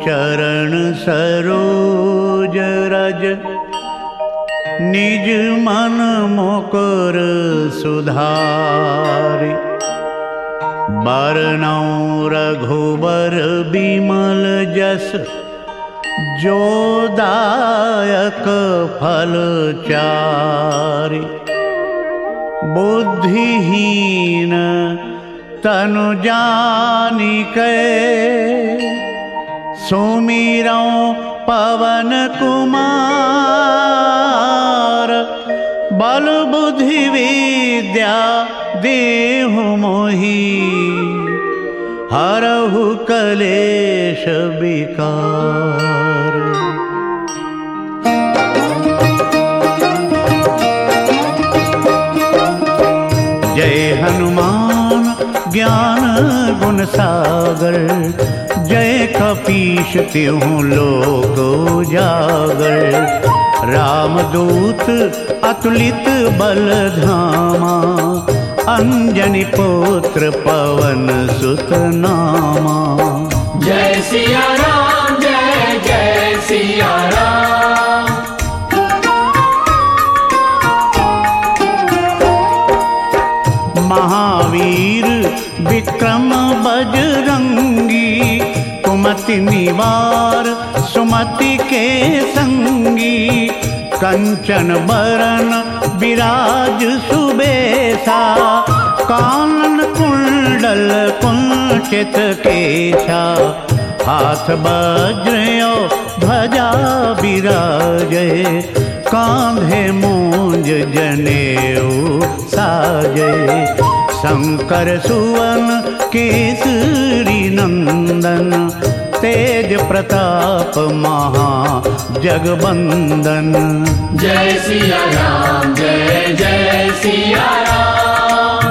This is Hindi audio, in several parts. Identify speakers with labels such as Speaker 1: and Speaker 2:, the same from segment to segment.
Speaker 1: चरण सरोज रज, निज मन मुकुर सुधारि। बरनउँ रघुबर बिमल जस, जो दायक फल चारि। बुद्धिहीन तनु जानिकै, सुमिरौं पवन कुमार। बल बुद्धि विद्या देहु मोहि, हरहु कलेश विकार। जय हनुमान ज्ञान गुण सागर, जय कपीश तिहुँ लोक उजागर। रामदूत अतुलित बल धामा, अंजनी पुत्र पवन सुत नामा।
Speaker 2: जय सिया राम जय जय सिया राम।
Speaker 1: महावीर विक्रम बजरंगी, कुमति निवार सुमति के संगी। कंचन बरन विराज सुबेसा, कानन कुंडल कुंचित केसा। हाथ वज्र ध्वजा विराजे, कांधे मूंज जनेऊ साजे। शंकर सुवन केसरी नंदन, तेज प्रताप महा जगवंदन।
Speaker 2: जय सिया राम जय जय सिया राम।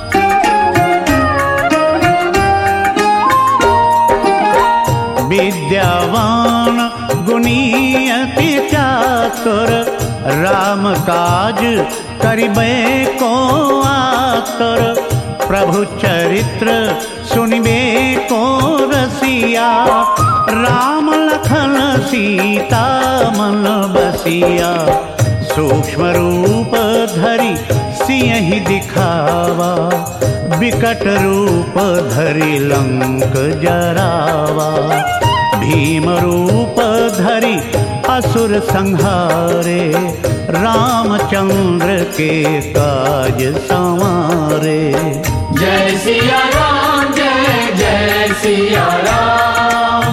Speaker 1: विद्यावान गुणी अति चातुर, राम काज करिबे को आतुर। प्रभु चरित्र सुनिबे को रसिया, राम लखन सीता मन बसिया। सूक्ष्म रूप धरि सियहि दिखावा, विकट रूप धरि लंक जरावा। भीम रूप धरि असुर संहारे, रामचंद्र के काज संवारे।
Speaker 2: जय सिया राम जय जय सिया राम।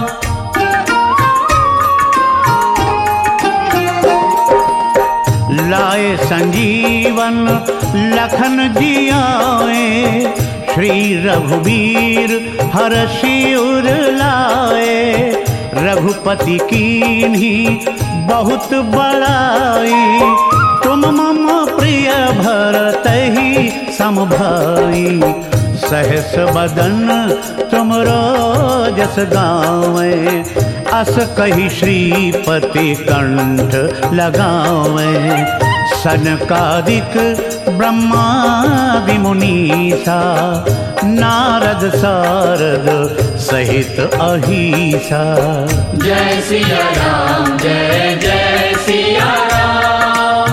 Speaker 1: लाए संजीवन लखन जियाए, श्री रघुवीर हरषि उर लाए। रघुपति कीन्ही बहुत बड़ाई, तुम मम प्रिय भरतहि सम भाई। सहस बदन तुमरो जस गावें, अस कहि श्रीपति कंठ लगावें। सनकादिक ब्रह्मादि मुनीसा, नारद सारद सहित अहीसा।
Speaker 2: जय सिया राम जय जय सिया राम।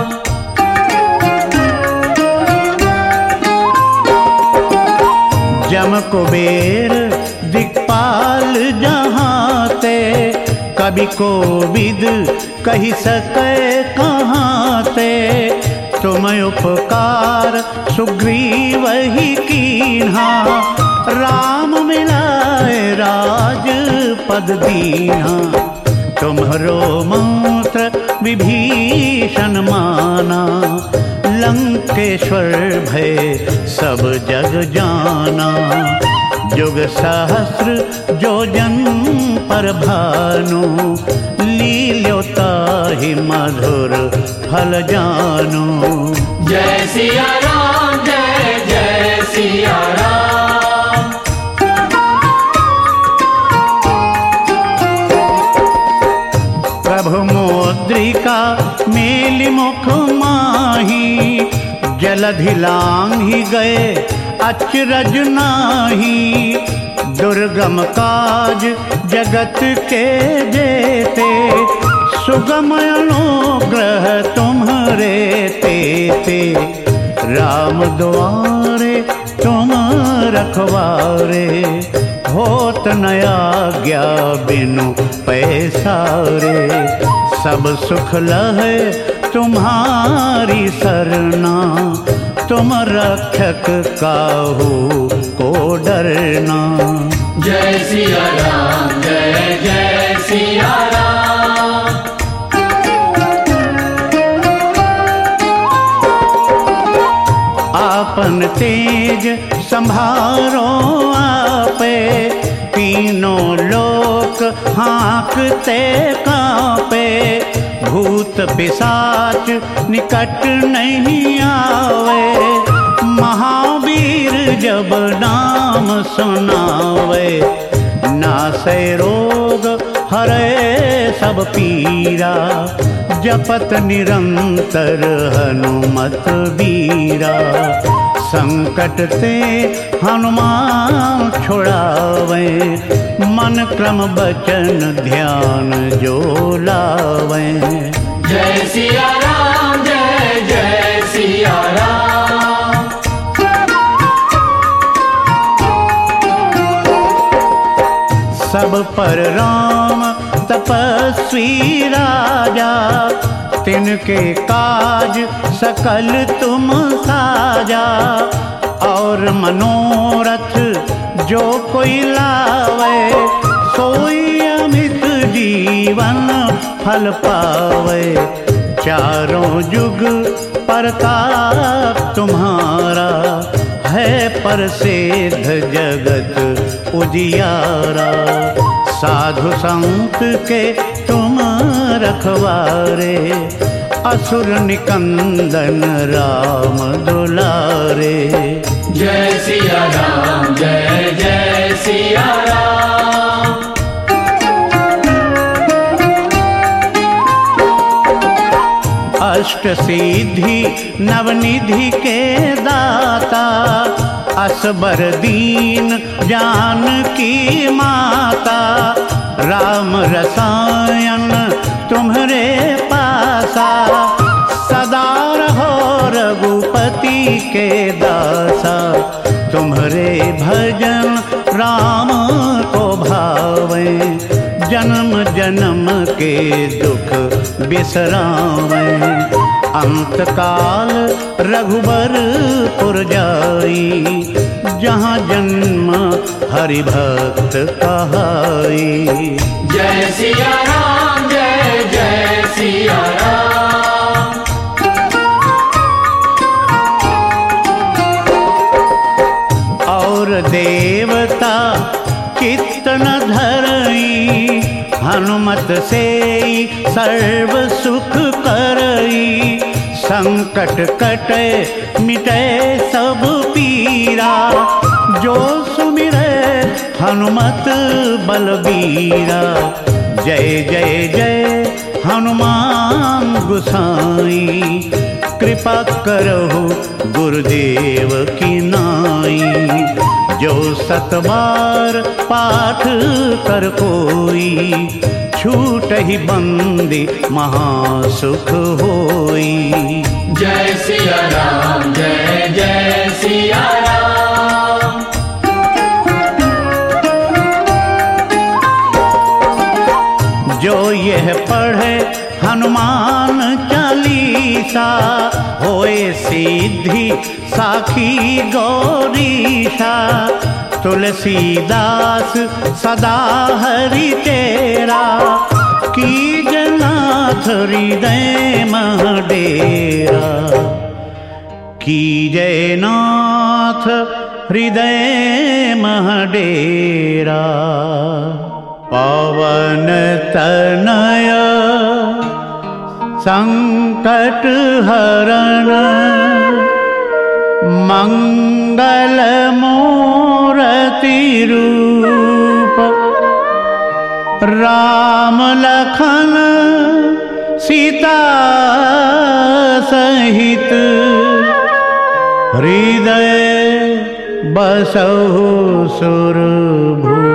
Speaker 1: जम कुबेर दिक्पाल जहाँते, कवि कोविद कहि सकै कहाँते। तुम उपकार सुग्रीवहि कीन्हा, राम मिलाए राजपद दीन्हा। तुम्हरो मंत्र विभीषण माना, लंकेश्वर भय सब जग जाना। जुग सहस्र योजन पर भानु, लील्यो ताहि मधुर फल जानु।
Speaker 2: जय सिया राम जय जय सिया राम।
Speaker 1: प्रभु मुद्रिका मेलि मुख माही, जलधि लांघि गए अचरज नाही। दुर्गम काज जगत के जेते, सुगम अनुग्रह तुम्हारे तेते। राम द्वारे तुम रखवारे, होत न आज्ञा बिनु पैसारे। सब सुख लहे तुम्हारी सरना, तुम रक्षक काहू को डरना।
Speaker 2: जय सिया राम, जय जय सिया राम।
Speaker 1: आपन तेज संभारो आपे, तीनों लोक हाँकते कांपे। भूत पिशाच निकट नहीं आवे, महावीर जब नाम सुनावे। नासै रोग हरे सब पीरा, जपत निरंतर हनुमत बीरा। संकट ते हनुमान छुड़ावे, मन क्रम बचन ध्यान जो लावे।
Speaker 2: जय सिया राम, जय जय सिया राम।
Speaker 1: सब पर राम तपस्वी राजा, तिनके काज सकल तुम साजा। और मनोरथ जो कोई लावे, सोई अमित जीवन फल पावे। चारों जुग प्रताप तुम्हारा, है प्रसिद्ध जगत उजियारा। साधु संत के तुम रखवारे, असुर निकंदन राम दुलारे।
Speaker 2: जय सिया राम, जय जय सिया राम।
Speaker 1: अष्ट सिद्धि नवनिधि के दाता, असबर दीन जानकी माता। राम रसायन तुम्हारे पासा, सदा रहो रघुपति के दासा। तुम्हारे भजन राम को भावे, जन्म जन्म के दुख बिसरावे। अंत काल रघुबरपुर जाई, जहाँ जन्म हरि भक्त कहाई।
Speaker 2: जय सिया राम, जय जय सिया राम।
Speaker 1: और देवता चित्त न धरई, हनुमत से सर्व सुख करई। संकट कटे मिटे सब पीरा, जो सुमिरे हनुमत बलबीरा। जय जय जय हनुमान गुसाई, कृपा करहु गुरुदेव की नाई। जो सतबार पाठ कर कोई, छूट ही बंदी महासुख होई।
Speaker 2: जय सिया राम, जय जय सिया राम।
Speaker 1: जो यह पढ़े हनुमान चालीसा, होए सिद्धि साखी गौरीशा। तुलसीदास सदा हरि तेरा, कीजनाथ हृदय मह डेरा। कीजय नाथ हृदय मह डेरा। पवन तनय संकट हरण, मंगल मूर्ति रूप। राम लखन सीता सहित, हृदय बसहु सुर भूप।